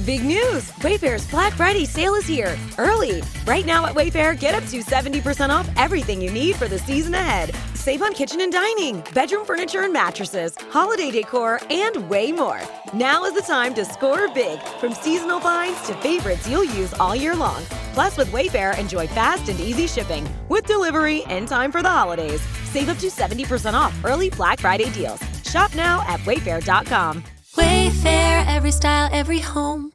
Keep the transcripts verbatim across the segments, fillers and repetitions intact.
Big news! Wayfair's Black Friday sale is here, early. Right now at Wayfair, get up to seventy percent off everything you need for the season ahead. Save on kitchen and dining, bedroom furniture and mattresses, holiday decor, and way more. Now is the time to score big, from seasonal finds to favorites you'll use all year long. Plus, with Wayfair, enjoy fast and easy shipping, with delivery in time for the holidays. Save up to seventy percent off early Black Friday deals. Shop now at wayfair dot com. Wayfair, every style, every home.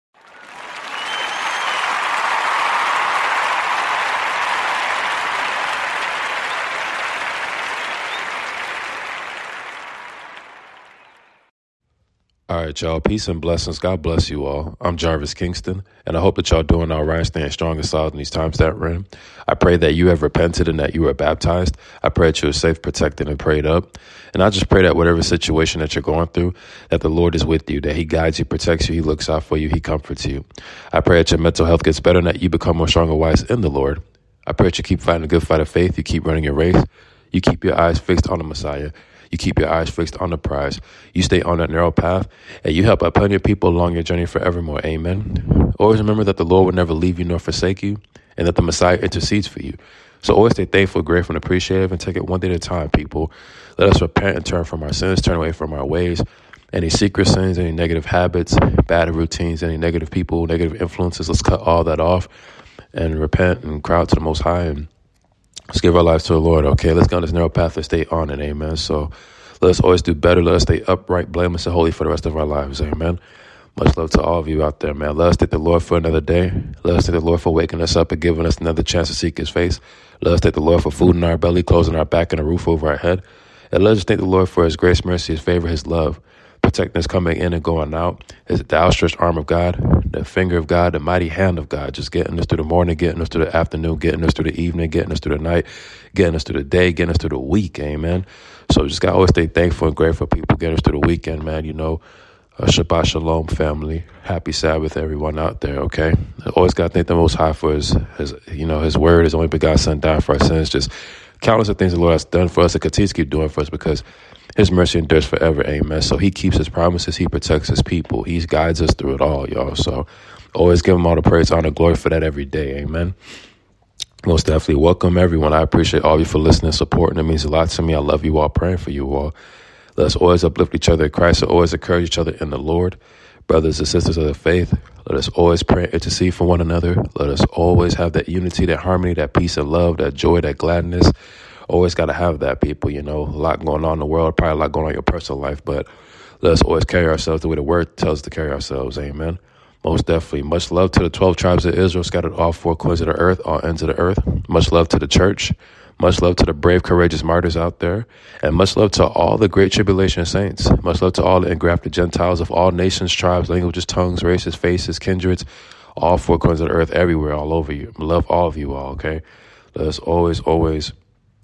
All right, y'all. Peace and blessings. God bless you all. I'm Jarvis Kingston, and I hope that y'all doing all right, staying strong and solid in these times that we're in. I pray that you have repented and that you were baptized. I pray that you are safe, protected, and prayed up. And I just pray that whatever situation that you're going through, that the Lord is with you, that he guides you, protects you, he looks out for you, he comforts you. I pray that your mental health gets better and that you become more strong and wise in the Lord. I pray that you keep fighting a good fight of faith, you keep running your race, you keep your eyes fixed on the Messiah. You keep your eyes fixed on the prize. You stay on that narrow path, and you help out plenty of people along your journey forevermore. Amen. Always remember that the Lord will never leave you nor forsake you, and that the Messiah intercedes for you. So always stay thankful, grateful, and appreciative, and take it one day at a time, people. Let us repent and turn from our sins, turn away from our ways, any secret sins, any negative habits, bad routines, any negative people, negative influences. Let's cut all that off and repent and cry out to the Most High and let's give our lives to the Lord. Okay, let's go on this narrow path and stay on it. Amen. So let us always do better. Let us stay upright, blameless, and holy for the rest of our lives. Amen. Much love to all of you out there, man. Let us thank the Lord for another day. Let us thank the Lord for waking us up and giving us another chance to seek his face. Let us thank the Lord for food in our belly, closing our back, and a roof over our head. And let us thank the Lord for his grace, mercy, his favor, his love, protecting us coming in and going out. Is the outstretched arm of God, the finger of God, the mighty hand of God, just getting us through the morning, getting us through the afternoon, getting us through the evening, getting us through the night, getting us through the day, getting us through the week. Amen. So just got to always stay thankful and grateful for people getting us through the weekend, man. You know, uh, Shabbat Shalom, family. Happy Sabbath, everyone out there, okay? Always got to thank the Most High for his, his, you know, his word, his only begotten Son died for our sins. Just countless of things the Lord has done for us and continues to keep doing for us because his mercy endures forever, amen. So he keeps his promises, he protects his people, he guides us through it all, y'all. So always give him all the praise, honor, glory for that every day, amen. Most definitely welcome everyone. I appreciate all of you for listening, supporting. It means a lot to me. I love you all, praying for you all. Let's always uplift each other in Christ, always encourage each other in the Lord. Brothers and sisters of the faith, let us always pray and intercede for one another. Let us always have that unity, that harmony, that peace and love, that joy, that gladness. Always got to have that, people, you know, a lot going on in the world, probably a lot going on in your personal life, but let us always carry ourselves the way the word tells us to carry ourselves, amen. Most definitely. Much love to the twelve tribes of Israel scattered all four corners of the earth, all ends of the earth. Much love to the church. Much love to the brave, courageous martyrs out there. And much love to all the great tribulation saints. Much love to all the engrafted Gentiles of all nations, tribes, languages, tongues, races, faces, kindreds, all four corners of the earth, everywhere, all over you. Love all of you all, okay? Let us always, always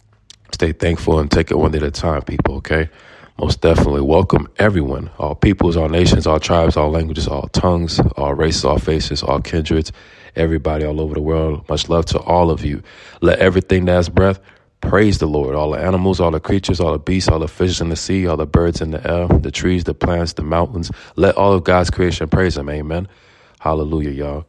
stay thankful and take it one day at a time, people, okay? Most definitely welcome everyone, all peoples, all nations, all tribes, all languages, all tongues, all races, all faces, all kindreds, everybody all over the world. Much love to all of you. Let everything that has breath praise the Lord. All the animals, all the creatures, all the beasts, all the fish in the sea, all the birds in the air, the trees, the plants, the mountains. Let all of God's creation praise him. Amen. Hallelujah, y'all.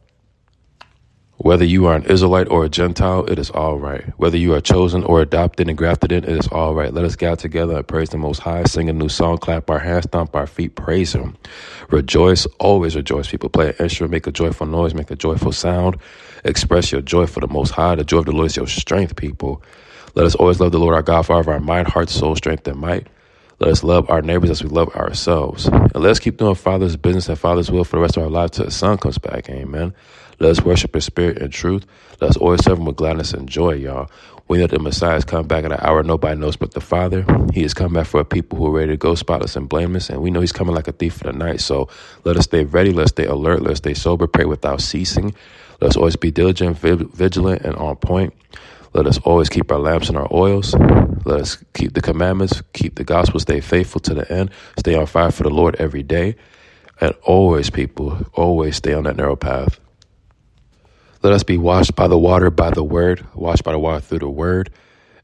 Whether you are an Israelite or a Gentile, it is all right. Whether you are chosen or adopted and grafted in, it is all right. Let us gather together and praise the Most High, sing a new song, clap our hands, stomp our feet, praise him. Rejoice, always rejoice. People play an instrument, make a joyful noise, make a joyful sound. Express your joy for the Most High. The joy of the Lord is your strength, people. Let us always love the Lord our God for all of our mind, heart, soul, strength, and might. Let us love our neighbors as we love ourselves. And let us keep doing Father's business and Father's will for the rest of our lives till the Son comes back. Amen. Let us worship in spirit and truth. Let us always serve him with gladness and joy, y'all. We know the Messiah has come back at an hour nobody knows but the Father. He has come back for a people who are ready to go spotless and blameless, and we know he's coming like a thief in the night. So let us stay ready. Let's stay alert. Let's stay sober. Pray without ceasing. Let us always be diligent, vigilant, and on point. Let us always keep our lamps and our oils. Let us keep the commandments, keep the gospel, stay faithful to the end, stay on fire for the Lord every day. And always, people, always stay on that narrow path. Let us be washed by the water, by the word, washed by the water through the word, and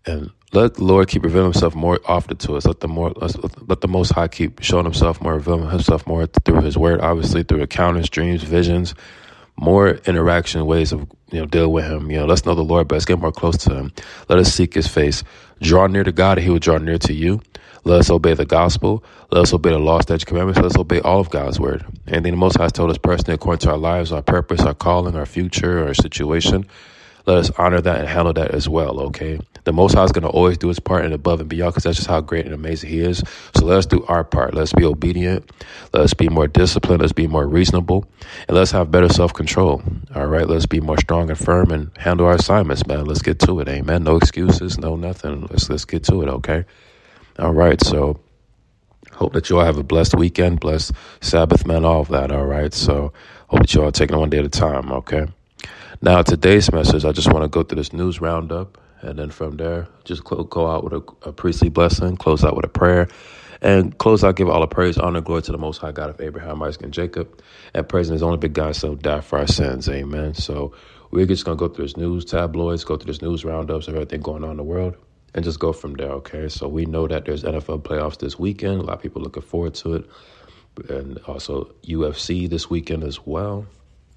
let the Lord keep revealing himself more often to us. Let the more let, let the Most High keep showing himself more, revealing himself more through his word, obviously through encounters, dreams, visions, more interaction ways of, you know, deal with him. You know, let's know the Lord best, get more close to him. Let us seek his face. Draw near to God, and he will draw near to you. Let us obey the gospel. Let us obey the law, statutes, commandments. Let us obey all of God's word. Anything the Most High has told us personally, according to our lives, our purpose, our calling, our future, our situation, let us honor that and handle that as well, okay? The Most High is going to always do his part and above and beyond, because that's just how great and amazing he is. So let us do our part. Let's be obedient. Let us be more disciplined. Let's be more reasonable. And let's have better self-control, all right? Let's be more strong and firm and handle our assignments, man. Let's get to it, amen? No excuses, no nothing. Let's, let's get to it, okay? All right, so hope that you all have a blessed weekend, blessed Sabbath, man, all of that, all right? So hope that you all are taking it one day at a time, okay? Now, today's message, I just want to go through this news roundup, and then from there, just go out with a, a priestly blessing, close out with a prayer, and close out, give all the praise, honor, glory to the Most High God of Abraham, Isaac, and Jacob, and praising his only big God, so die for our sins, amen? So we're just going to go through this news tabloids, go through this news roundups of everything going on in the world, and just go from there, okay? So we know that there's N F L playoffs this weekend. A lot of people looking forward to it. And also U F C this weekend as well.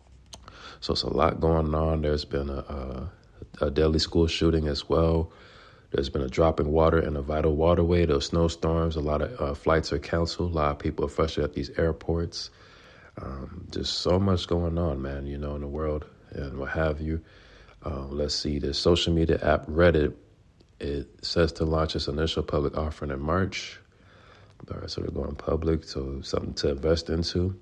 So it's a lot going on. There's been a, a, a deadly school shooting as well. There's been a drop in water in a vital waterway. There's snowstorms. A lot of uh, flights are canceled. A lot of people are frustrated at these airports. Um, just so much going on, man, you know, in the world and what have you. Um, let's see, the social media app Reddit, it says to launch its initial public offering in March. All right, so they're going public, so something to invest into.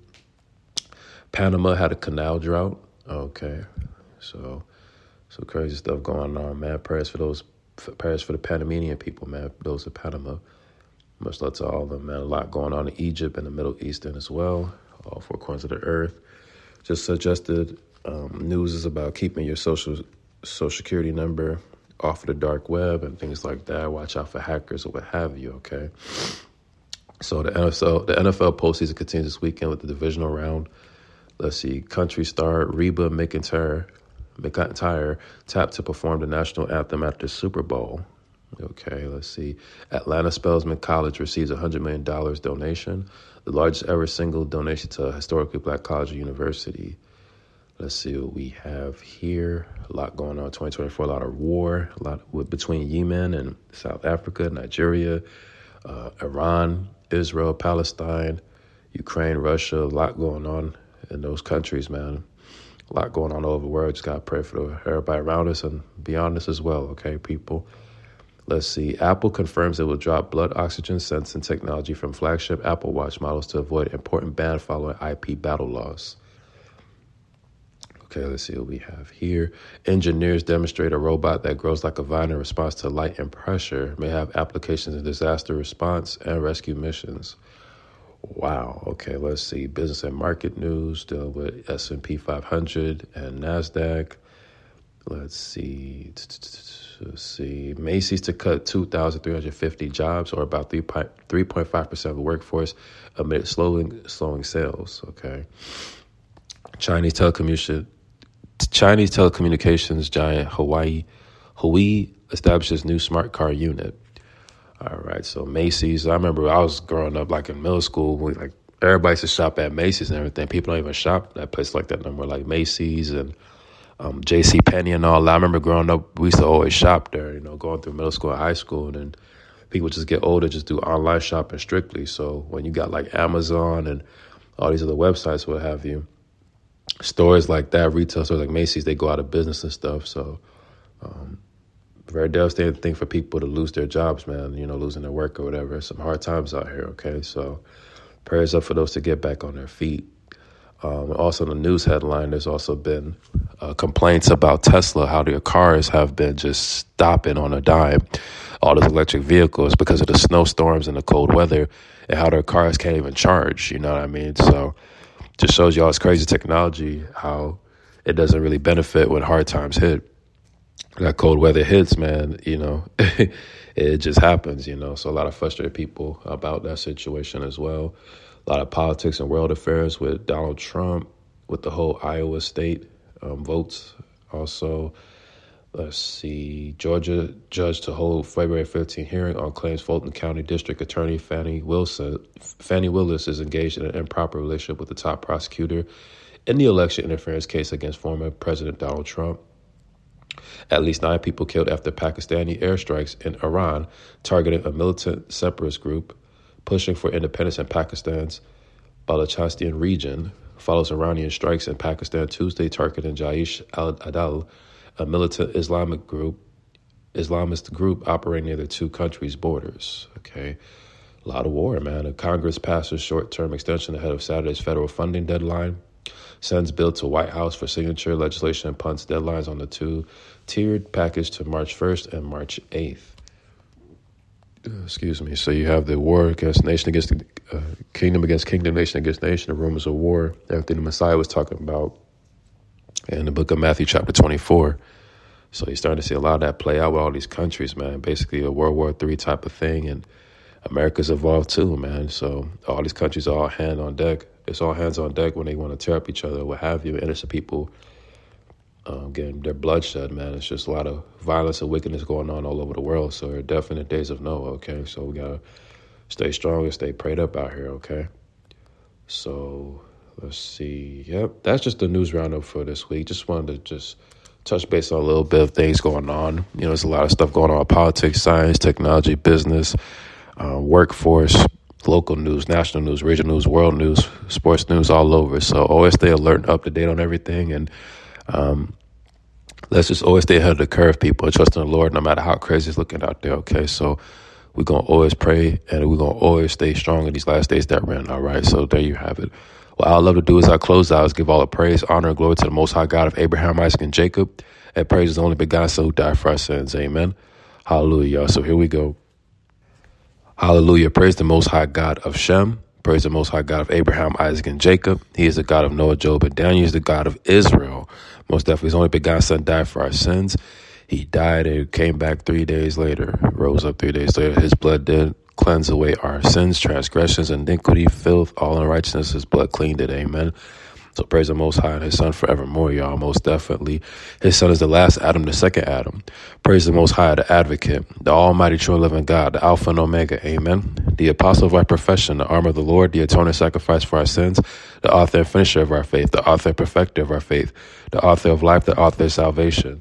Panama had a canal drought. Okay, so so crazy stuff going on, man. Prayers for those, prayers for the Panamanian people, man. Those of Panama. Much love to all of them, man. A lot going on in Egypt and the Middle Eastern as well. All four corners of the earth. Just suggested um, news is about keeping your social social security number off of the dark web and things like that. Watch out for hackers or what have you, okay? So the N F L, the N F L postseason continues this weekend with the divisional round. Let's see, country star Reba McEntire, McEntire tapped to perform the national anthem after the Super Bowl. Okay, let's see. Atlanta Spelman College receives a one hundred million dollars donation, the largest ever single donation to a historically black college or university. Let's see what we have here. A lot going on in twenty twenty-four, a lot of war, a lot with, between Yemen and South Africa, Nigeria, uh, Iran, Israel, Palestine, Ukraine, Russia, a lot going on in those countries, man. A lot going on all over the world. Just got to pray for the, everybody around us and beyond us as well, okay, people? Let's see. Apple confirms it will drop blood oxygen sensing technology from flagship Apple Watch models to avoid important ban following I P battle laws. Okay, let's see what we have here. Engineers demonstrate a robot that grows like a vine in response to light and pressure, may have applications in disaster response and rescue missions. Wow. Okay, let's see. Business and market news dealing with S and P five hundred and NASDAQ. Let's see. Let's see. Macy's to cut two thousand three hundred fifty jobs, or about three point five percent of the workforce, amid slowing, slowing sales. Okay. Chinese telecommunications. Chinese telecommunications giant Huawei, Huawei establishes new smart car unit. All right, so Macy's. I remember I was growing up, like in middle school, we, like everybody used to shop at Macy's and everything. People don't even shop at places like that no more, like Macy's and um, J C Penney and all that. I remember growing up, we used to always shop there, you know, going through middle school and high school. And then people just get older, just do online shopping strictly. So when you got like Amazon and all these other websites, what have you, stores like that, retail stores like Macy's, they go out of business and stuff. So um, very devastating thing for people to lose their jobs, man, you know, losing their work or whatever. Some hard times out here, okay? So prayers up for those to get back on their feet. Um, also in the news headline, there's also been uh, complaints about Tesla, how their cars have been just stopping on a dime, all those electric vehicles, because of the snowstorms and the cold weather, and how their cars can't even charge, you know what I mean? So just shows y'all it's crazy technology, how it doesn't really benefit when hard times hit. That cold weather hits, man, you know, it just happens, you know. So a lot of frustrated people about that situation as well. A lot of politics and world affairs with Donald Trump, with the whole Iowa state um, votes also. Let's see. Georgia judge to hold February fifteenth hearing on claims Fulton County District Attorney Fannie Wilson, Fannie Willis is engaged in an improper relationship with the top prosecutor in the election interference case against former President Donald Trump. At least nine people killed after Pakistani airstrikes in Iran targeted a militant separatist group pushing for independence in Pakistan's Balochistan region follows Iranian strikes in Pakistan Tuesday targeting Jaish al-Adal, a militant Islamic group, Islamist group operating near the two countries' borders. Okay, a lot of war, man. A Congress passes short-term extension ahead of Saturday's federal funding deadline. Sends bill to White House for signature. Legislation punts deadlines on the two-tiered package to March first and March eighth. Excuse me. So you have the war against nation against the uh, kingdom against kingdom, nation against nation, the rumors of war. Everything the Messiah was talking about in the book of Matthew chapter twenty-four. So you're starting to see a lot of that play out with all these countries, man. Basically a World War Three type of thing. And America's involved too, man. So all these countries are all hand on deck. It's all hands on deck when they want to tear up each other, what have you. Innocent people um, getting their bloodshed, man. It's just a lot of violence and wickedness going on all over the world. So we're definitely in days of Noah, okay? So we got to stay strong and stay prayed up out here, okay? So let's see. Yep, that's just the news roundup for this week. Just wanted to just touch base on a little bit of things going on. You know, there's a lot of stuff going on: politics, science, technology, business, uh, workforce, local news, national news, regional news, world news, sports news, all over. So always stay alert and up to date on everything. And um, let's just always stay ahead of the curve, people, and trust in the Lord no matter how crazy it's looking out there, okay? So we're going to always pray, and we're going to always stay strong in these last days that we're in, all right? So there you have it. What I love to do is I close out is give all the praise, honor, and glory to the Most High God of Abraham, Isaac, and Jacob, and praise the only begotten Son who died for our sins. Amen. Hallelujah, y'all. So here we go. Hallelujah. Praise the Most High God of Shem. Praise the Most High God of Abraham, Isaac, and Jacob. He is the God of Noah, Job, and Daniel. He is the God of Israel. Most definitely, his only begotten Son died for our sins. He died and came back three days later, rose up three days later. His blood did cleanse away our sins, transgressions, iniquity, filth, all unrighteousness. His blood cleaned it. Amen. So praise the Most High and his Son forevermore, y'all. Most definitely. His Son is the last Adam, the second Adam. Praise the Most High, the advocate, the almighty true and living God, the Alpha and Omega. Amen. The apostle of our profession, the armor of the Lord, the atoning sacrifice for our sins, the author and finisher of our faith, the author and perfecter of our faith, the author of life, the author of salvation.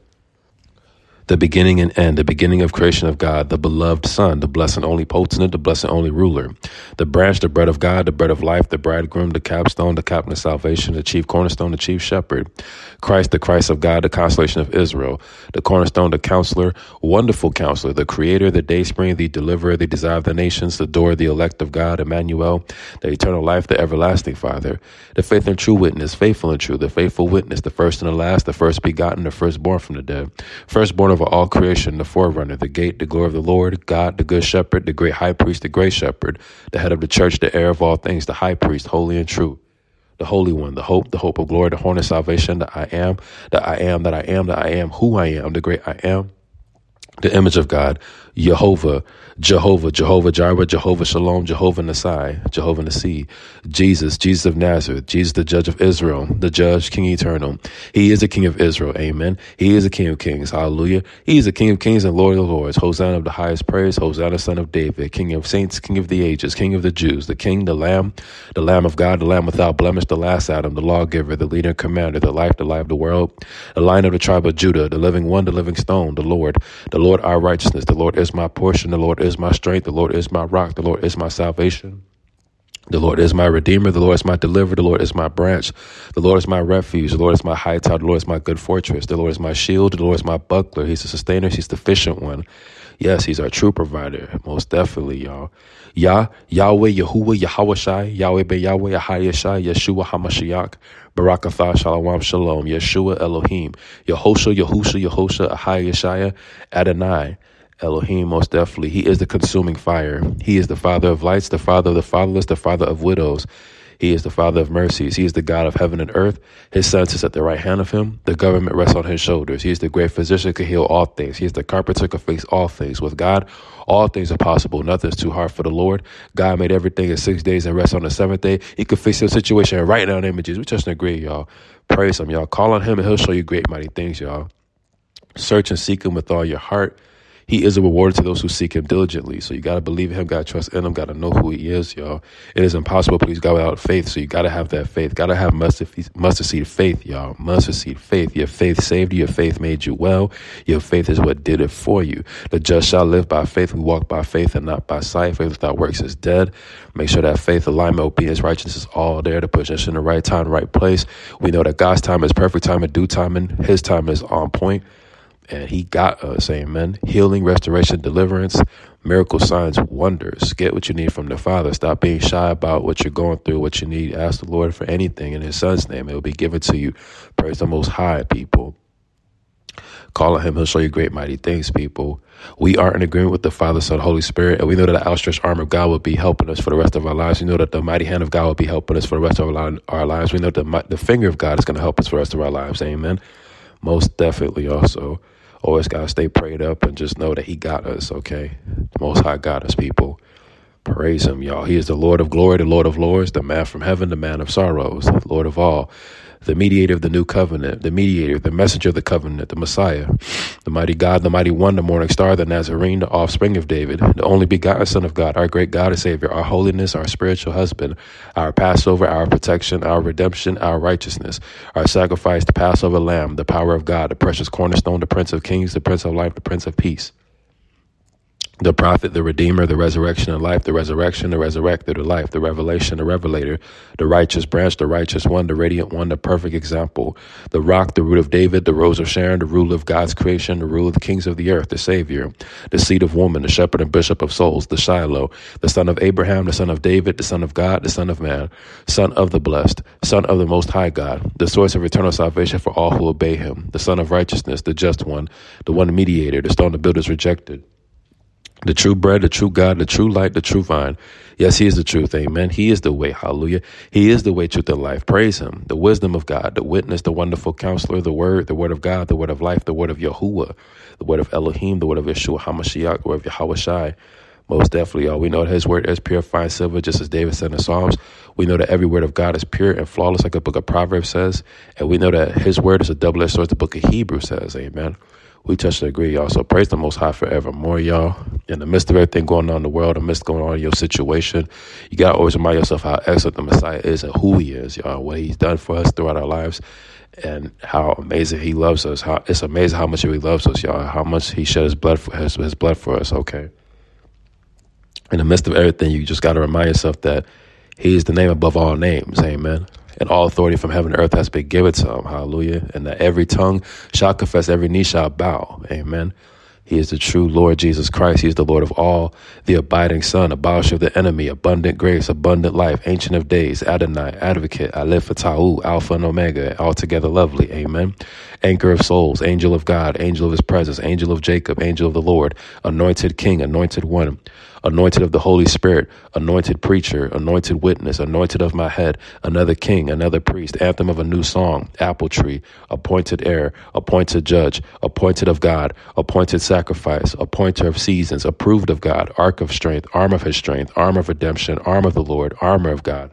The beginning and end, the beginning of creation of God, the beloved Son, the blessed and only potentate, the blessed and only ruler, the branch, the bread of God, the bread of life, the bridegroom, the capstone, the captain of salvation, the chief cornerstone, the chief shepherd, Christ, the Christ of God, the consolation of Israel, the cornerstone, the counselor, wonderful counselor, the creator, the dayspring, the deliverer, the desire of the nations, the door, the elect of God, Emmanuel, the eternal life, the everlasting Father, the faith and true witness, faithful and true, the faithful witness, the first and the last, the first begotten, the firstborn from the dead, firstborn of all creation, the forerunner, the gate, the glory of the Lord, God, the good shepherd, the great high priest, the great shepherd, the head of the church, the heir of all things, the high priest, holy and true, the Holy One, the hope, the hope of glory, the horn of salvation, the I am, the I am, that I am, that I am, who I am, the great I am, the image of God, Jehovah, Jehovah, Jehovah Jireh, Jehovah Shalom, Jehovah Nissi, Jehovah Nissi, Jesus, Jesus of Nazareth, Jesus the judge of Israel, the judge, King eternal. He is the King of Israel, amen. He is the King of kings, hallelujah. He is the King of kings and Lord of lords. Hosanna of the highest praise, Hosanna, son of David, King of saints, King of the ages, King of the Jews, the King, the Lamb, the Lamb of God, the Lamb without blemish, the last Adam, the lawgiver, the leader and commander, the life, the life of the world, the Lion of the tribe of Judah, the living one, the living stone, the Lord, the Lord our righteousness, the Lord is my portion, the Lord is my strength, the Lord is my rock, the Lord is my salvation. The Lord is my redeemer, the Lord is my deliverer, the Lord is my branch, the Lord is my refuge, the Lord is my high tower, the Lord is my good fortress, the Lord is my shield, the Lord is my buckler. He's the sustainer, he's the sufficient one. Yes, he's our true provider, most definitely, y'all. Yah, Yahweh, Yahuwah, Yahawashai, Yahweh be Yahweh, Ahayashai, Yeshua HaMashiach, Barakatha, Shalom, Shalom, Yeshua, Elohim, Yehosha, Yehusha, Yehosha, Ahayashai, Adonai, Elohim, most definitely. He is the consuming fire. He is the Father of lights, the Father of the fatherless, the Father of widows. He is the Father of mercies. He is the God of heaven and earth. His Son sits at the right hand of him. The government rests on his shoulders. He is the great physician who can heal all things. He is the carpenter who can fix all things. With God, all things are possible. Nothing is too hard for the Lord. God made everything in six days and rest on the seventh day. He could fix your situation right now in the name of Jesus. We just agree, y'all. Praise him, y'all. Call on him and he'll show you great mighty things, y'all. Search and seek him with all your heart. He is a rewarder to those who seek him diligently. So you got to believe in him, got to trust in him, got to know who he is, y'all. It is impossible to please God without faith. So you got to have that faith. Got to have mustard, mustard seed faith, y'all. Mustard seed faith. Your faith saved you. Your faith made you well. Your faith is what did it for you. The just shall live by faith. We walk by faith and not by sight. Faith without works is dead. Make sure that faith, alignment, obedience, righteousness is all there to push us in the right time, right place. We know that God's time is perfect time and due time, and his time is on point. And he got us, amen. Healing, restoration, deliverance, miracle, signs, wonders. Get what you need from the Father. Stop being shy about what you're going through, what you need. Ask the Lord for anything in his son's name. It will be given to you. Praise the Most High, people. Call on him. He'll show you great, mighty things, people. We are in agreement with the Father, Son, Holy Spirit. And we know that the outstretched arm of God will be helping us for the rest of our lives. We know that the mighty hand of God will be helping us for the rest of our, our lives. We know that the, the finger of God is going to help us for the rest of our lives. Amen. Most definitely also. Always got to stay prayed up and just know that he got us, okay? The Most High got us, people. Praise him, y'all. He is the Lord of glory, the Lord of lords, the man from heaven, the man of sorrows, Lord of all, the mediator of the new covenant, the mediator, the messenger of the covenant, the Messiah, the mighty God, the mighty one, the morning star, the Nazarene, the offspring of David, the only begotten Son of God, our great God and Savior, our holiness, our spiritual husband, our Passover, our protection, our redemption, our righteousness, our sacrifice, the Passover lamb, the power of God, the precious cornerstone, the Prince of Kings, the Prince of Life, the Prince of Peace. The prophet, the redeemer, the resurrection and life, the resurrection, the resurrector, the life, the revelation, the revelator, the righteous branch, the righteous one, the radiant one, the perfect example, the rock, the root of David, the rose of Sharon, the ruler of God's creation, the ruler of the kings of the earth, the savior, the seed of woman, the shepherd and bishop of souls, the Shiloh, the son of Abraham, the son of David, the son of God, the son of man, son of the blessed, son of the most high God, the source of eternal salvation for all who obey him, the son of righteousness, the just one, the one mediator, the stone the builders rejected, the true bread, the true God, the true light, the true vine. Yes, he is the truth. Amen. He is the way. Hallelujah. He is the way, truth, and life. Praise him. The wisdom of God, the witness, the wonderful counselor, the word, the word of God, the word of life, the word of Yahuwah, the word of Elohim, the word of Yeshua HaMashiach, the word of Yahweh Shai. Most definitely, y'all. We know that his word is purifying silver, just as David said in the Psalms. We know that every word of God is pure and flawless, like the book of Proverbs says. And we know that his word is a double-edged sword, the book of Hebrews says. Amen. We touch and agree, y'all. So praise the Most High forevermore, y'all. In the midst of everything going on in the world, in the midst of going on in your situation, you got to always remind yourself how excellent the Messiah is and who he is, y'all, what he's done for us throughout our lives, and how amazing he loves us. How it's amazing how much he loves us, y'all, how much he shed his blood for, his, his blood for us, okay? In the midst of everything, you just got to remind yourself that he is the name above all names, amen? And all authority from heaven and earth has been given to him. Hallelujah. And that every tongue shall confess, every knee shall bow. Amen. He is the true Lord Jesus Christ. He is the Lord of all, the abiding Son, abolisher of the enemy, abundant grace, abundant life, ancient of days, Adonai, advocate, Aleph Tahu, Alpha and Omega, altogether lovely. Amen. Anchor of souls, angel of God, angel of his presence, angel of Jacob, angel of the Lord, anointed king, anointed one, anointed of the Holy Spirit, anointed preacher, anointed witness, anointed of my head, another king, another priest, anthem of a new song, apple tree, appointed heir, appointed judge, appointed of God, appointed sacrifice, appointer of seasons, approved of God, ark of strength, arm of his strength, arm of redemption, arm of the Lord, armor of God.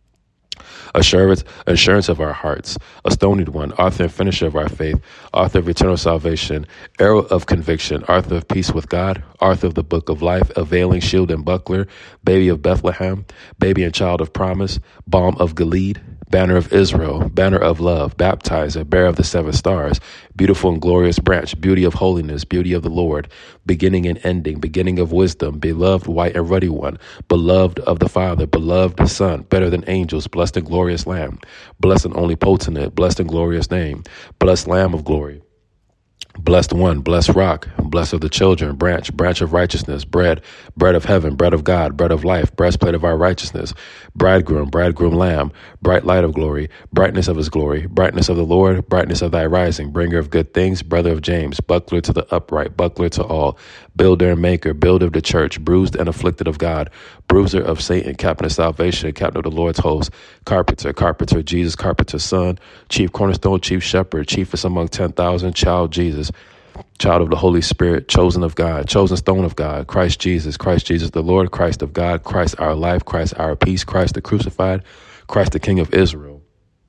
Assurance, assurance of our hearts, a stonied one, author and finisher of our faith, author of eternal salvation, arrow of conviction, author of peace with God, author of the book of life, availing shield and buckler, baby of Bethlehem, baby and child of promise, balm of Gilead, banner of Israel, banner of love, baptizer, bearer of the seven stars, beautiful and glorious branch, beauty of holiness, beauty of the Lord, beginning and ending, beginning of wisdom, beloved white and ruddy one, beloved of the Father, beloved Son, better than angels, blessed and glorious Lamb, blessed and only potent, blessed and glorious name, blessed Lamb of glory. Blessed one, blessed rock, blessed of the children, branch, branch of righteousness, bread, bread of heaven, bread of God, bread of life, breastplate of our righteousness, bridegroom, bridegroom lamb, bright light of glory, brightness of his glory, brightness of the Lord, brightness of thy rising, bringer of good things, brother of James, buckler to the upright, buckler to all, builder and maker, builder of the church, bruised and afflicted of God, bruiser of Satan, captain of salvation, captain of the Lord's host, carpenter, carpenter, Jesus, carpenter's son, chief cornerstone, chief shepherd, chiefest among ten thousand, child Jesus, child of the Holy Spirit, chosen of God, chosen stone of God, Christ Jesus, Christ Jesus the Lord, Christ of God, Christ our life, Christ our peace, Christ the crucified, Christ the King of Israel,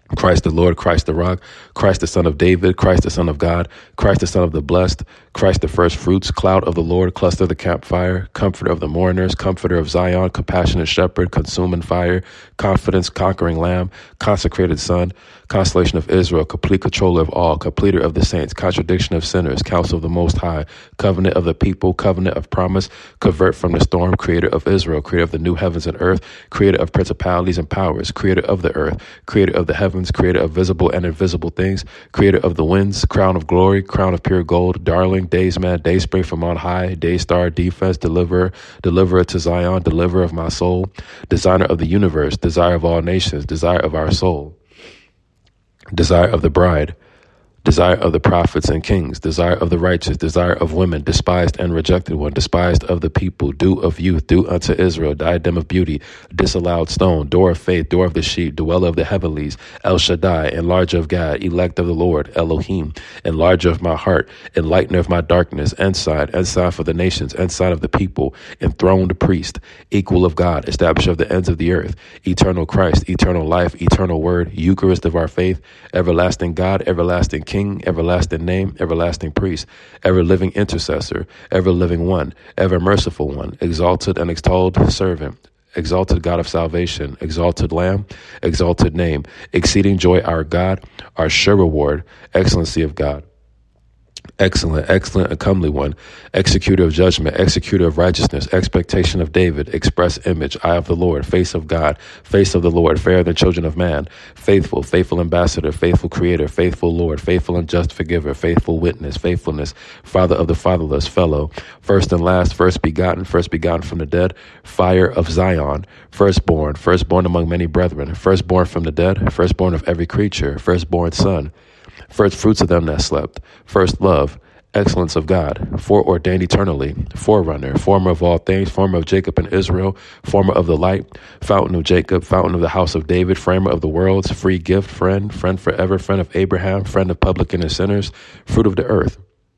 Christ the Lord, Christ the rock, Christ the Son of David, Christ the Son of God, Christ the Son of the blessed, Christ the first fruits, cloud of the Lord, cluster of the campfire, comforter of the mourners, comforter of Zion, compassionate shepherd, consuming fire, confidence, conquering lamb, consecrated son, consolation of Israel, complete controller of all, completer of the saints, contradiction of sinners, counsel of the Most High, covenant of the people, covenant of promise, convert from the storm, creator of Israel, creator of the new heavens and earth, creator of principalities and powers, creator of the earth, creator of the heavens, creator of visible and invisible things, creator of the winds, crown of glory, crown of pure gold, darling, days man, day spring from on high, day star, defense, deliverer, deliverer to Zion, deliverer of my soul, designer of the universe, desire of all nations, desire of our soul, desire of the bride, desire of the prophets and kings, desire of the righteous, desire of women, despised and rejected one, despised of the people, dew of youth, dew unto Israel, diadem of beauty, disallowed stone, door of faith, door of the sheep, dweller of the heavenlies, El Shaddai, enlarger of God, elect of the Lord, Elohim, enlarger of my heart, enlightener of my darkness, ensign, ensign for the nations, ensign of the people, enthroned priest, equal of God, establisher of the ends of the earth, eternal Christ, eternal life, eternal word, Eucharist of our faith, everlasting God, everlasting King, everlasting name, everlasting priest, ever living intercessor, ever living one, ever merciful one, exalted and extolled servant, exalted God of salvation, exalted Lamb, exalted name, exceeding joy our God, our sure reward, excellency of God. Excellent, excellent, and comely one, executor of judgment, executor of righteousness, expectation of David, express image, eye of the Lord, face of God, face of the Lord, fairer than children of man, faithful, faithful ambassador, faithful creator, faithful Lord, faithful and just forgiver, faithful witness, faithfulness, father of the fatherless, fellow, first and last, first begotten, first begotten from the dead, fire of Zion, firstborn, firstborn among many brethren, firstborn from the dead, firstborn of every creature, firstborn son, first fruits of them that slept, first love, excellence of God, foreordained eternally, forerunner, former of all things, former of Jacob and Israel, former of the light, fountain of Jacob, fountain of the house of David, framer of the worlds, free gift, friend, friend forever, friend of Abraham, friend of publican and sinners, fruit of the earth,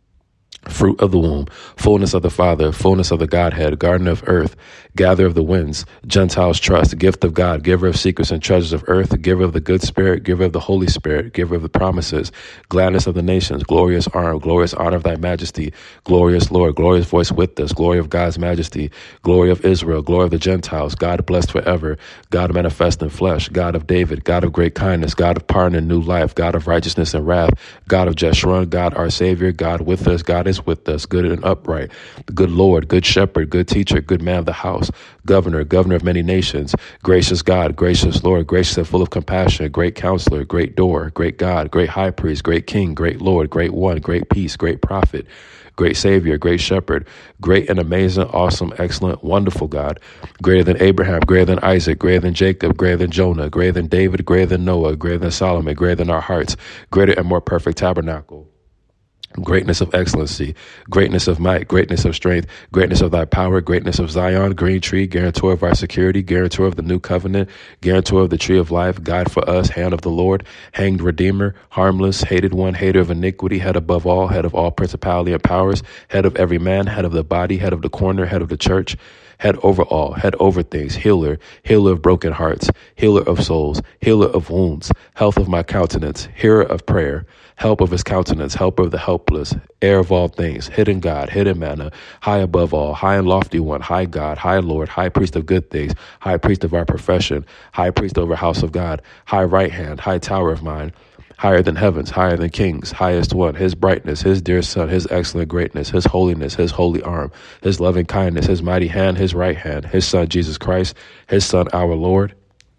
fruit of the womb, fullness of the Father, fullness of the Godhead, garden of earth, gather of the winds, Gentiles trust, gift of God, giver of secrets and treasures of earth, giver of the good spirit, giver of the Holy Spirit, giver of the promises, gladness of the nations, glorious arm, glorious honor of thy majesty, glorious Lord, glorious voice with us, glory of God's majesty, glory of Israel, glory of the Gentiles, God blessed forever, God manifest in flesh, God of David, God of great kindness, God of pardon and new life, God of righteousness and wrath, God of Jeshurun, God our Savior, God with us, God is with us, good and upright, the good Lord, good shepherd, good teacher, good man of the house, governor, governor of many nations, gracious God, gracious Lord, gracious and full of compassion, great counselor, great door, great God, great high priest, great king, great Lord, great one, great peace, great prophet, great Savior, great shepherd, great and amazing, awesome, excellent, wonderful God, greater than Abraham, greater than Isaac, greater than Jacob, greater than Jonah, greater than David, greater than Noah, greater than Solomon, greater than our hearts, greater and more perfect tabernacle. Greatness of excellency, greatness of might, greatness of strength, greatness of thy power, greatness of Zion, green tree, guarantor of our security, guarantor of the new covenant, guarantor of the tree of life, guide for us, hand of the Lord, hanged redeemer, harmless, hated one, hater of iniquity, head above all, head of all principality and powers, head of every man, head of the body, head of the corner, head of the church, head over all, head over things, healer, healer of broken hearts, healer of souls, healer of wounds, health of my countenance, hearer of prayer, help of his countenance, helper of the helpless, heir of all things, hidden God, hidden manna, high above all, high and lofty one, high God, high Lord, high priest of good things, high priest of our profession, high priest over house of God, high right hand, high tower of mine, higher than heavens, higher than kings, highest one, his brightness, his dear son, his excellent greatness, his holiness, his holy arm, his loving kindness, his mighty hand, his right hand, his son, Jesus Christ, his son, our Lord.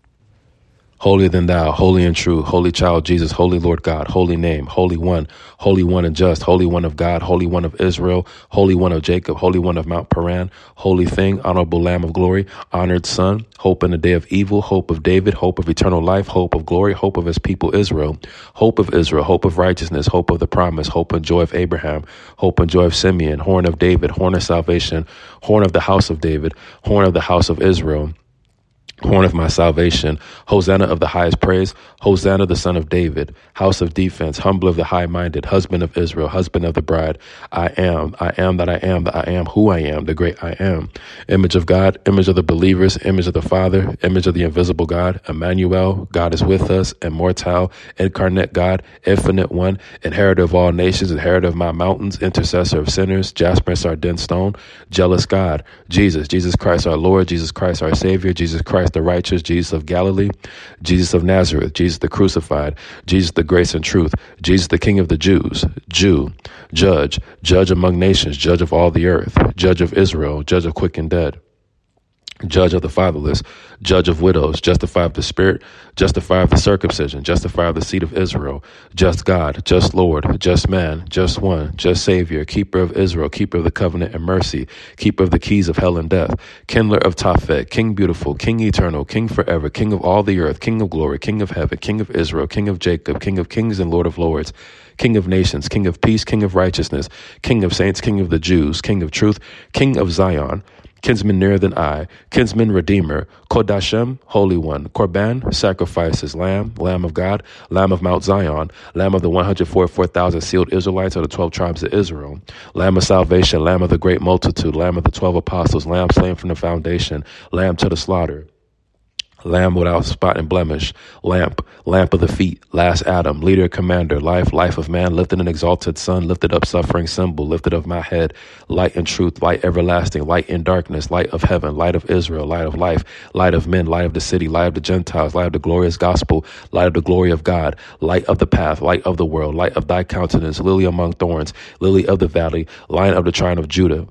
Holier than thou, holy and true, holy child Jesus, holy Lord God, holy name, holy one, holy one and just, holy one of God, holy one of Israel, holy one of Jacob, holy one of Mount Paran, holy thing, honorable Lamb of glory, honored Son, hope in the day of evil, hope of David, hope of eternal life, hope of glory, hope of his people Israel, hope of Israel, hope of righteousness, hope of the promise, hope and joy of Abraham, hope and joy of Simeon, horn of David, horn of salvation, horn of the house of David, horn of the house of Israel, horn of my salvation, Hosanna of the highest praise, Hosanna the son of David, house of defense, humble of the high-minded, husband of Israel, husband of the bride. I am, I am that I am, that I am who I am, the great I am. Image of God, image of the believers, image of the Father, image of the invisible God, Emmanuel, God is with us, immortal, incarnate God, infinite one, inheritor of all nations, inheritor of my mountains, intercessor of sinners, jasper and sardine stone, jealous God, Jesus, Jesus Christ our Lord, Jesus Christ our Savior, Jesus Christ the righteous, Jesus of Galilee, Jesus of Nazareth, Jesus the crucified, Jesus the grace and truth, Jesus the King of the Jews, Jew, judge, judge among nations, judge of all the earth, judge of Israel, judge of quick and dead, judge of the fatherless, judge of widows, justifier of the spirit, justifier of the circumcision, justifier of the seed of Israel, just God, just Lord, just man, just one, just Savior, keeper of Israel, keeper of the covenant and mercy, keeper of the keys of hell and death, kindler of Tophet, King beautiful, King eternal, King forever, King of all the earth, King of glory, King of heaven, King of Israel, King of Jacob, King of kings and Lord of lords, King of nations, King of peace, King of righteousness, King of saints, King of the Jews, King of truth, King of Zion, kinsman nearer than I, kinsman redeemer, Kodashem, Holy One, Korban, sacrifices, Lamb, Lamb of God, Lamb of Mount Zion, Lamb of the one hundred forty-four thousand sealed Israelites of the twelve tribes of Israel, Lamb of salvation, Lamb of the great multitude, Lamb of the twelve apostles, Lamb slain from the foundation, Lamb to the slaughter, Lamb without spot and blemish, lamp, lamp of the feet, last Adam, leader, commander, life, life of man, lifted and exalted son, lifted up suffering symbol, lifted of my head, light and truth, light everlasting, light in darkness, light of heaven, light of Israel, light of life, light of men, light of the city, light of the Gentiles, light of the glorious gospel, light of the glory of God, light of the path, light of the world, light of thy countenance, lily among thorns, lily of the valley, lion of the tribe of Judah,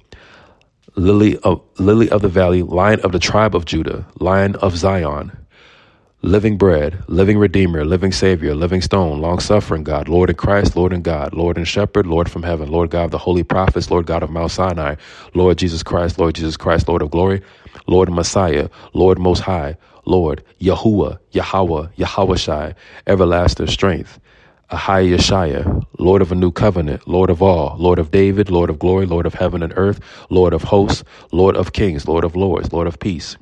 Lily of lily of the valley, Lion of the tribe of Judah, Lion of Zion, living bread, living redeemer, living savior, living stone, long-suffering God, Lord in Christ, Lord in God, Lord and shepherd, Lord from heaven, Lord God of the holy prophets, Lord God of Mount Sinai, Lord Jesus Christ, Lord Jesus Christ, Lord of glory, Lord Messiah, Lord most high, Lord Yahuwah, Yahweh, Yahweh everlasting strength, Ahai Yeshaya, Lord of a new covenant, Lord of all, Lord of David, Lord of glory, Lord of heaven and earth, Lord of hosts, Lord of kings, Lord of lords, Lord of peace,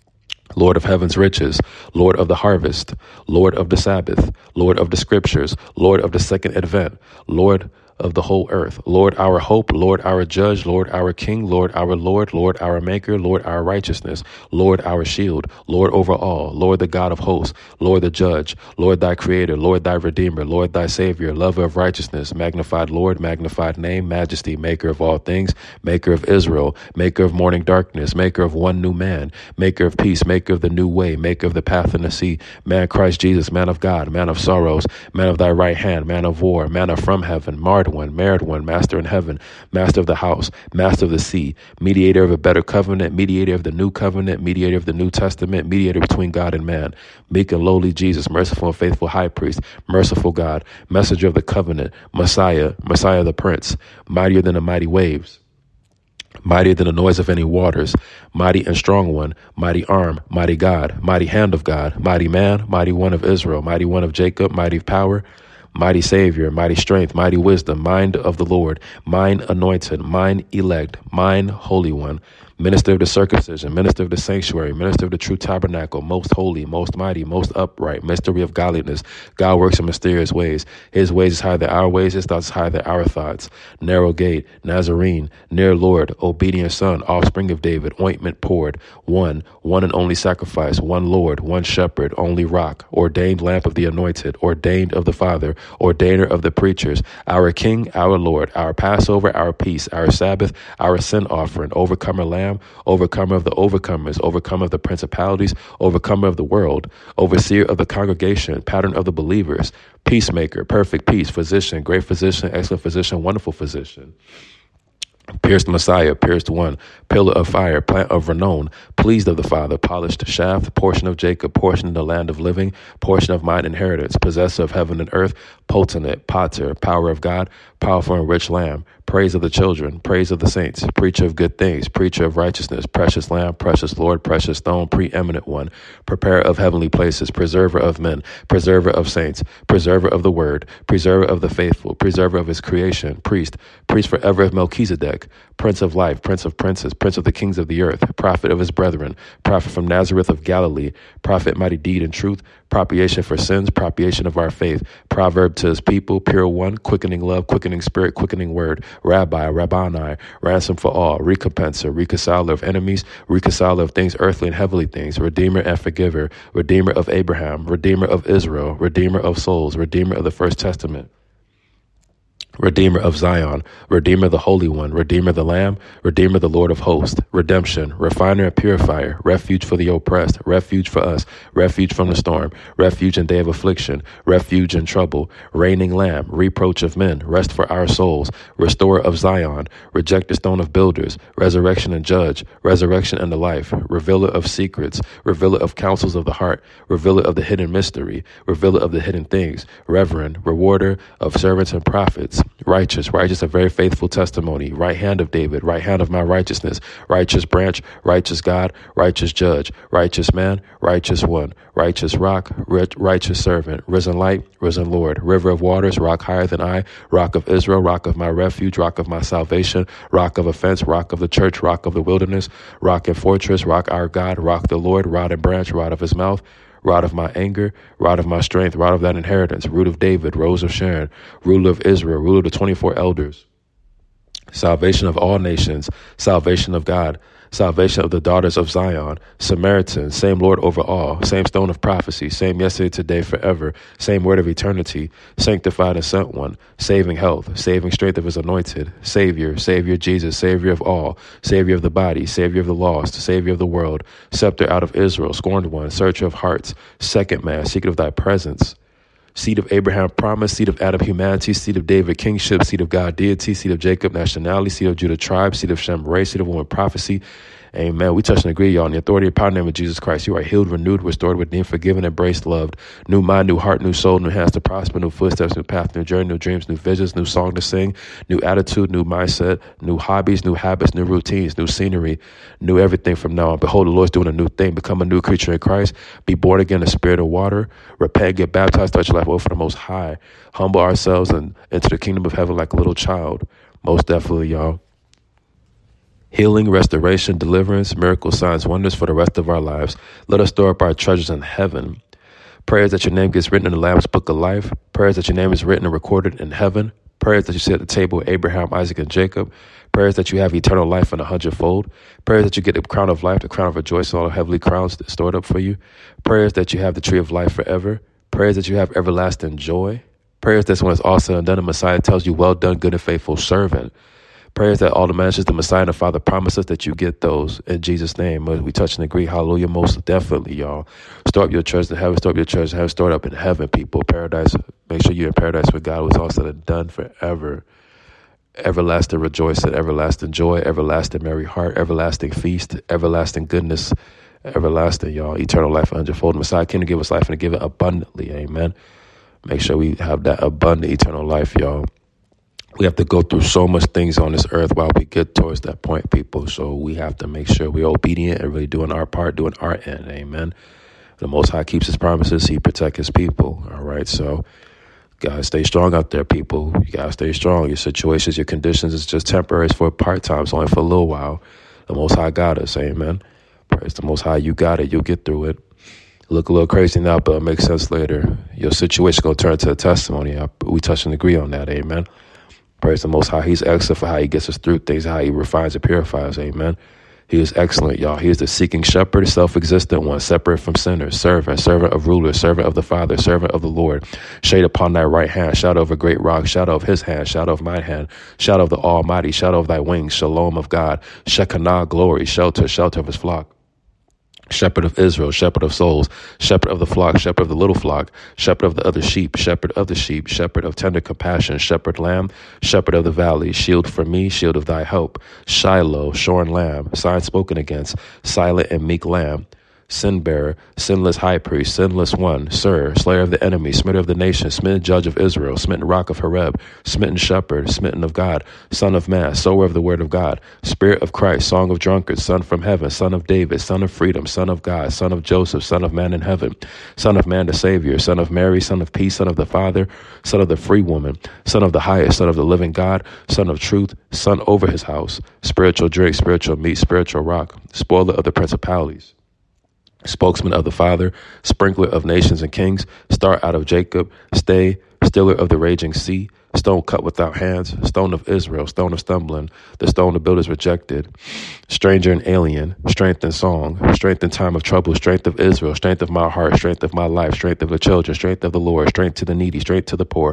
Lord of heaven's riches, Lord of the harvest, Lord of the Sabbath, Lord of the scriptures, Lord of the second advent, Lord of the whole earth, Lord our hope, Lord our judge, Lord our king, Lord our Lord, Lord our maker, Lord our righteousness, Lord our shield, Lord over all, Lord the God of hosts, Lord the judge, Lord thy creator, Lord thy redeemer, Lord thy savior, lover of righteousness, magnified Lord, magnified name, majesty, maker of all things, maker of Israel, maker of morning darkness, maker of one new man, maker of peace, maker of the new way, maker of the path in the sea, man Christ Jesus, man of God, man of sorrows, man of thy right hand, man of war, manna from heaven, marred one, married one, master in heaven, master of the house, master of the sea, mediator of a better covenant, mediator of the new covenant, mediator of the New Testament, mediator between God and man, meek and lowly Jesus, merciful and faithful high priest, merciful God, messenger of the covenant, Messiah, Messiah the Prince, mightier than the mighty waves, mightier than the noise of any waters, mighty and strong one, mighty arm, mighty God, mighty hand of God, mighty man, mighty one of Israel, mighty one of Jacob, mighty power, mighty Savior, mighty strength, mighty wisdom, mind of the Lord, mine anointed, mine elect, mine Holy One, minister of the circumcision, minister of the sanctuary, minister of the true tabernacle, most holy, most mighty, most upright, mystery of godliness. God works in mysterious ways. His ways is higher than our ways, his thoughts higher than our thoughts. Narrow gate, Nazarene, near Lord, obedient son, offspring of David, ointment poured, one, one and only sacrifice, one Lord, one shepherd, only rock, ordained lamp of the anointed, ordained of the Father, ordainer of the preachers, our King, our Lord, our Passover, our peace, our Sabbath, our sin offering, overcomer lamb, overcomer of the overcomers, overcomer of the principalities, overcomer of the world, overseer of the congregation, pattern of the believers, peacemaker, perfect peace, physician, great physician, excellent physician, wonderful physician, pierced Messiah, pierced one, pillar of fire, plant of renown, pleased of the Father, polished shaft, portion of Jacob, portion of the land of living, portion of mine inheritance, possessor of heaven and earth, potent, pater, power of God, powerful and rich Lamb, praise of the children, praise of the saints, preacher of good things, preacher of righteousness, precious Lamb, precious Lord, precious stone, preeminent one, preparer of heavenly places, preserver of men, preserver of saints, preserver of the word, preserver of the faithful, preserver of his creation, priest, priest forever of Melchizedek, prince of life, prince of princes, prince of the kings of the earth, prophet of his brethren, prophet from Nazareth of Galilee, prophet mighty deed and truth, propitiation for sins, propitiation of our faith, proverb to his people, pure one, quickening love, quickening spirit, quickening word, rabbi, rabbani, ransom for all, recompenser, reconciler of enemies, reconciler of things earthly and heavenly things, redeemer and forgiver, redeemer of Abraham, redeemer of Israel, redeemer of souls, redeemer of the first testament, Redeemer of Zion, Redeemer the Holy One, Redeemer the Lamb, Redeemer the Lord of Hosts, Redemption, Refiner and Purifier, Refuge for the oppressed, Refuge for us, Refuge from the storm, Refuge in day of affliction, Refuge in trouble, Reigning Lamb, Reproach of men, Rest for our souls, Restorer of Zion, Rejected stone of builders, Resurrection and Judge, Resurrection and the life, Revealer of secrets, Revealer of counsels of the heart, Revealer of the hidden mystery, Revealer of the hidden things, Reverend, Rewarder of servants and prophets, Righteous, righteous, a very faithful testimony, right hand of David, right hand of my righteousness, righteous branch, righteous God, righteous judge, righteous man, righteous one, righteous rock, righteous servant, risen light, risen Lord, river of waters, rock higher than I, rock of Israel, rock of my refuge, rock of my salvation, rock of offense, rock of the church, rock of the wilderness, rock and fortress, rock our God, rock the Lord, rod and branch, rod of his mouth, rod of my anger, rod of my strength, rod of that inheritance, root of David, rose of Sharon, ruler of Israel, ruler of the twenty-four elders, salvation of all nations, salvation of God, salvation of the daughters of Zion, Samaritan, same Lord over all, same stone of prophecy, same yesterday, today, forever, same word of eternity, sanctified and sent one, saving health, saving strength of his anointed, Savior, Savior Jesus, Savior of all, Savior of the body, Savior of the lost, Savior of the world, scepter out of Israel, scorned one, searcher of hearts, second man, secret of thy presence, seed of Abraham promise, seed of Adam humanity, seed of David kingship, seed of God deity, seed of Jacob nationality, seed of Judah tribe, seed of Shem race, seed of woman prophecy. Amen. We touch and agree, y'all. In the authority and power name of Jesus Christ, you are healed, renewed, restored, redeemed, forgiven, embraced, loved. New mind, new heart, new soul, new hands to prosper, new footsteps, new path, new journey, new dreams, new visions, new song to sing, new attitude, new mindset, new hobbies, new habits, new routines, new scenery, new everything from now on. Behold, the Lord's doing a new thing. Become a new creature in Christ. Be born again in the spirit of water. Repent, get baptized, touch your life over for the Most High. Humble ourselves and into the kingdom of heaven like a little child. Most definitely, y'all. Healing, restoration, deliverance, miracles, signs, wonders for the rest of our lives. Let us store up our treasures in heaven. Prayers that your name gets written in the Lamb's book of life. Prayers that your name is written and recorded in heaven. Prayers that you sit at the table with Abraham, Isaac, and Jacob. Prayers that you have eternal life in a hundredfold. Prayers that you get the crown of life, the crown of rejoicing, all the heavenly crowns stored up for you. Prayers that you have the tree of life forever. Prayers that you have everlasting joy. Prayers that when it's all said and done, the Messiah tells you, well done, good and faithful servant. Prayers that all the messages the Messiah and the Father promise us that you get those in Jesus' name. We touch and agree. Hallelujah. Most definitely, y'all. Store up your treasures in heaven. Store up your treasures in heaven. Store it up in heaven, people. Paradise. Make sure you're in paradise with God. It was all said and done forever. Everlasting rejoicing, everlasting joy, everlasting merry heart, everlasting feast, everlasting goodness, everlasting, y'all. Eternal life, a hundredfold. Messiah came to give us life and to give it abundantly. Amen. Make sure we have that abundant eternal life, y'all. We have to go through so much things on this earth while we get towards that point, people. So we have to make sure we're obedient and really doing our part, doing our end. Amen. The Most High keeps his promises. He protects his people. All right. So gotta stay strong out there, people. You gotta stay strong. Your situations, your conditions is just temporary. It's for part time. It's only for a little while. The Most High got us. Amen. Praise the Most High. You got it. You'll get through it. Look a little crazy now, but it'll make sense later. Your situation gonna turn to a testimony. We touch and agree on that. Amen. Praise the Most High. He's excellent for how he gets us through things, how he refines and purifies. Amen. He is excellent, y'all. He is the seeking shepherd, self-existent one, separate from sinners, servant, servant of rulers, servant of the Father, servant of the Lord. Shade upon thy right hand, shadow of a great rock, shadow of his hand, shadow of mine hand, shadow of the Almighty, shadow of thy wings, shalom of God, Shekinah glory, shelter, shelter of his flock. Shepherd of Israel, shepherd of souls, shepherd of the flock, shepherd of the little flock, shepherd of the other sheep, shepherd of the sheep, shepherd of tender compassion, shepherd lamb, shepherd of the valley, shield for me, shield of thy help, Shiloh, shorn lamb, sign spoken against, silent and meek lamb, sin bearer, sinless high priest, sinless one, sir, slayer of the enemy, smitter of the nation, smitten judge of Israel, smitten rock of Horeb, smitten shepherd, smitten of God, son of man, sower of the word of God, spirit of Christ, song of drunkards, son from heaven, son of David, son of freedom, son of God, son of Joseph, son of man in heaven, son of man the Savior, son of Mary, son of peace, son of the Father, son of the free woman, son of the highest, son of the living God, son of truth, son over his house, spiritual drink, spiritual meat, spiritual rock, spoiler of the principalities, spokesman of the Father, sprinkler of nations and kings, star out of Jacob, stay, stiller of the raging sea, stone cut without hands, stone of Israel, stone of stumbling, the stone the builders rejected, stranger and alien, strength and song, strength in time of trouble, strength of Israel, strength of my heart, strength of my life, strength of the children, strength of the Lord, strength to the needy, strength to the poor.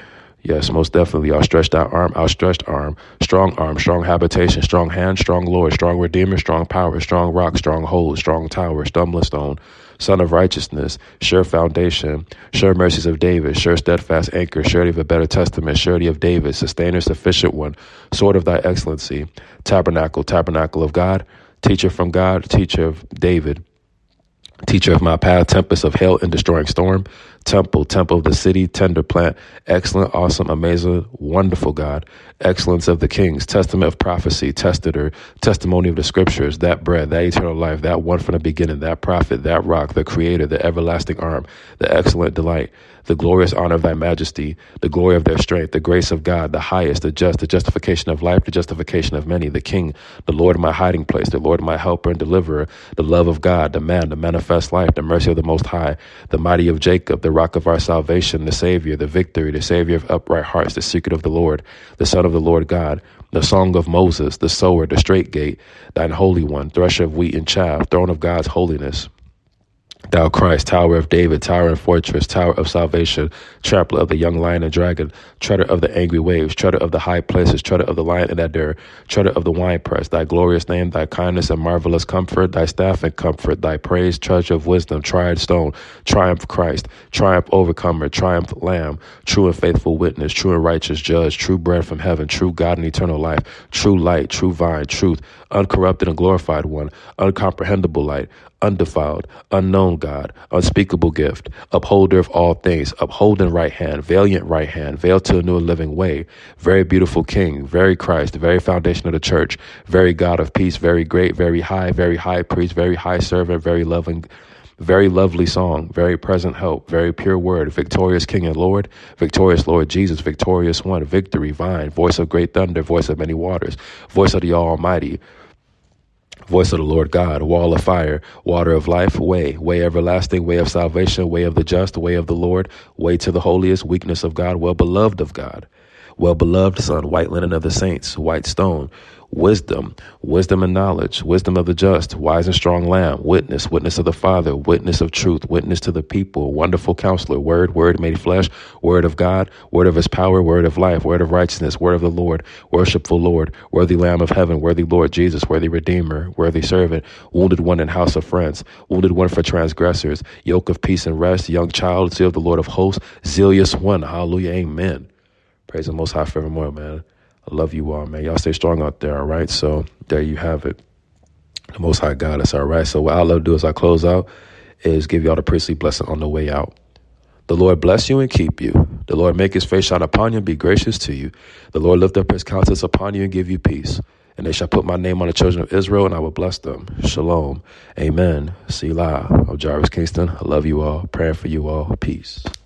Yes, most definitely. Outstretched out arm, outstretched arm, strong arm, strong habitation, strong hand, strong Lord, strong Redeemer, strong power, strong rock, strong hold, strong tower, stumbling stone, son of righteousness, sure foundation, sure mercies of David, sure steadfast anchor, surety of a better testament, surety of David, sustainer, sufficient one, sword of thy excellency, tabernacle, tabernacle of God, teacher from God, teacher of David, teacher of my path, tempest of hail and destroying storm, temple, temple of the city, tender plant, excellent, awesome, amazing, wonderful God, excellence of the kings, testament of prophecy, testator, testimony of the scriptures, that bread, that eternal life, that one from the beginning, that prophet, that rock, the creator, the everlasting arm, the excellent delight, the glorious honor of thy majesty, the glory of their strength, the grace of God, the highest, the just, the justification of life, the justification of many, the king, the Lord my hiding place, the Lord my helper and deliverer, the love of God, the man, the manifest life, the mercy of the Most High, the mighty of Jacob, the rock of our salvation, the Savior, the victory, the Savior of upright hearts, the secret of the Lord, the Son of the Lord God, the song of Moses, the sower, the straight gate, thine holy one, thresher of wheat and chaff, throne of God's holiness. Thou Christ, tower of David, tower and fortress, tower of salvation, trampler of the young lion and dragon, treader of the angry waves, treader of the high places, treader of the lion and adder, treader of the winepress, thy glorious name, thy kindness and marvelous comfort, thy staff and comfort, thy praise, treasure of wisdom, tried stone, triumph Christ, triumph overcomer, triumph lamb, true and faithful witness, true and righteous judge, true bread from heaven, true God and eternal life, true light, true vine, truth, uncorrupted and glorified one, uncomprehendable light, undefiled, unknown God, unspeakable gift, upholder of all things, upholding right hand, valiant right hand, veiled to a new and living way, very beautiful King, very Christ, the very foundation of the church, very God of peace, very great, very high, very high priest, very high servant, very loving, very lovely song, very present help, very pure word, victorious King and Lord, victorious Lord Jesus, victorious one, victory, vine, voice of great thunder, voice of many waters, voice of the Almighty, voice of the Lord God, wall of fire, water of life, way, way everlasting, way of salvation, way of the just, way of the Lord, way to the holiest, weakness of God, well beloved of God, well beloved Son, white linen of the saints, white stone, wisdom, wisdom and knowledge, wisdom of the just, wise and strong lamb, witness, witness of the Father, witness of truth, witness to the people, wonderful counselor, word, word made flesh, word of God, word of his power, word of life, word of righteousness, word of the Lord, worshipful Lord, worthy Lamb of heaven, worthy Lord Jesus, worthy Redeemer, worthy servant, wounded one in house of friends, wounded one for transgressors, yoke of peace and rest, young child, seal of the Lord of hosts, zealous one, hallelujah, amen. Praise the Most High forevermore, man. I love you all, man. Y'all stay strong out there, all right? So there you have it. The Most High God is all right. So what I love to do as I close out is give y'all the priestly blessing on the way out. The Lord bless you and keep you. The Lord make his face shine upon you and be gracious to you. The Lord lift up his countenance upon you and give you peace. And they shall put my name on the children of Israel, and I will bless them. Shalom. Amen. Selah. I'm Jarvis Kingston. I love you all. Praying for you all. Peace.